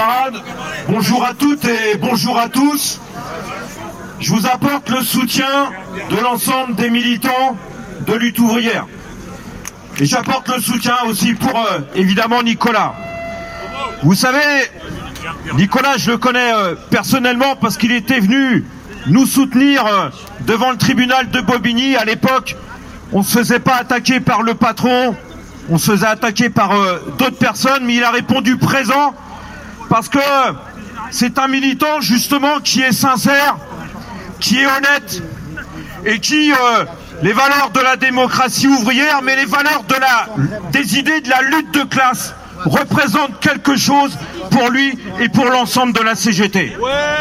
Bonjour à toutes et bonjour à tous. Je vous apporte le soutien de l'ensemble des militants de lutte ouvrière. Et j'apporte le soutien aussi pour, évidemment, Nicolas. Vous savez, Nicolas, je le connais personnellement parce qu'il était venu nous soutenir devant le tribunal de Bobigny. À l'époque, on ne se faisait pas attaquer par le patron, on se faisait attaquer par d'autres personnes, mais il a répondu présent parce que c'est un militant justement qui est sincère, qui est honnête et qui, les valeurs de la démocratie ouvrière, mais les valeurs des idées de la lutte de classe représentent quelque chose pour lui et pour l'ensemble de la CGT.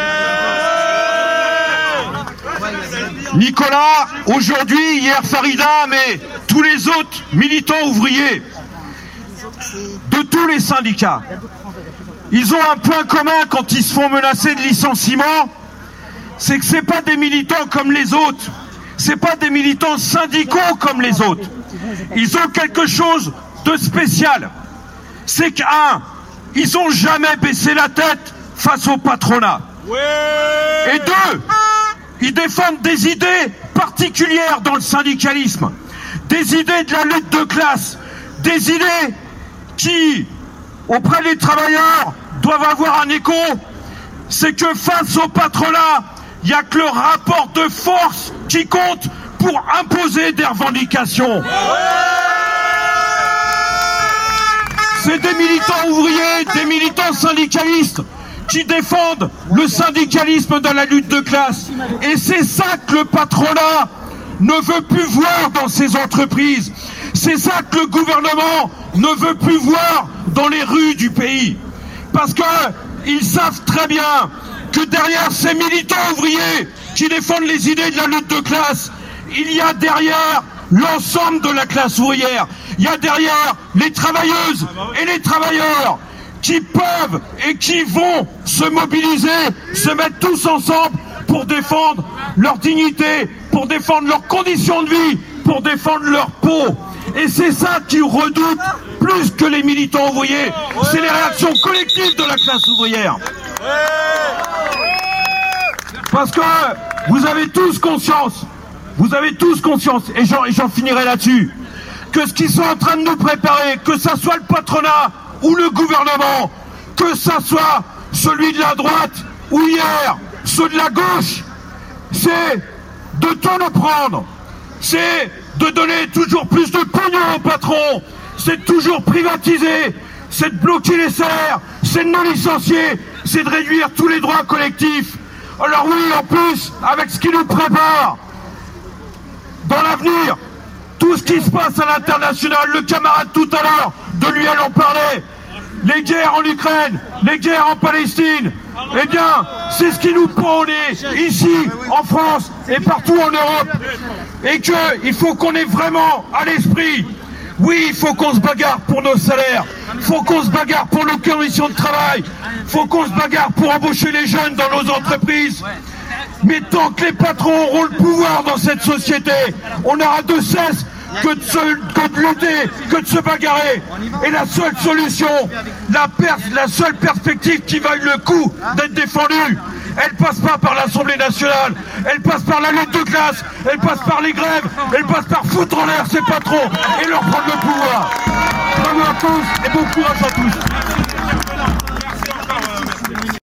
Nicolas, aujourd'hui, hier Farida, mais tous les autres militants ouvriers de tous les syndicats, ils ont un point commun quand ils se font menacer de licenciement, c'est que c'est pas des militants comme les autres, c'est pas des militants syndicaux comme les autres. Ils ont quelque chose de spécial. C'est ils ont jamais baissé la tête face au patronat. Et deux, ils défendent des idées particulières dans le syndicalisme, des idées de la lutte de classe, des idées qui, auprès des travailleurs, doivent avoir un écho. C'est que face au patronat, il n'y a que le rapport de force qui compte pour imposer des revendications. C'est des militants ouvriers, des militants syndicalistes qui défendent le syndicalisme dans la lutte de classe. Et c'est ça que le patronat ne veut plus voir dans ses entreprises. C'est ça que le gouvernement ne veut plus voir dans les rues du pays. Parce qu'ils savent très bien que derrière ces militants ouvriers qui défendent les idées de la lutte de classe, il y a derrière l'ensemble de la classe ouvrière. Il y a derrière les travailleuses et les travailleurs qui peuvent et qui vont se mobiliser, se mettre tous ensemble pour défendre leur dignité, pour défendre leurs conditions de vie, pour défendre leur peau. Et c'est ça qu'ils redoutent plus que les militants ouvriers. C'est les réactions collectives de la classe ouvrière. Parce que vous avez tous conscience, et j'en finirai là-dessus, que ce qu'ils sont en train de nous préparer, que ça soit le patronat ou le gouvernement, que ça soit celui de la droite ou hier, ceux de la gauche, c'est de tout nous prendre, c'est de donner toujours plus de pognon aux patrons, c'est de toujours privatiser, c'est de bloquer les salaires, c'est de non licencier, c'est de réduire tous les droits collectifs. Alors oui, en plus, avec ce qui nous prépare dans l'avenir, tout ce qui se passe à l'international, le camarade tout à l'heure, de lui en parlait, les guerres en Ukraine, les guerres en Palestine, eh bien, c'est ce qui nous prend ici, en France et partout en Europe. Et qu'il faut qu'on ait vraiment à l'esprit, oui, il faut qu'on se bagarre pour nos salaires, il faut qu'on se bagarre pour nos conditions de travail, il faut qu'on se bagarre pour embaucher les jeunes dans nos entreprises. Mais tant que les patrons auront le pouvoir dans cette société, on n'aura de cesse que de lutter, que de se bagarrer. Et la seule solution, la seule perspective qui vaille le coup d'être défendue, elle passe pas par l'Assemblée nationale, elle passe par la lutte de classe, elle passe par les grèves, elle passe par foutre en l'air ces patrons et leur prendre le pouvoir. Bravo à tous et bon courage à tous.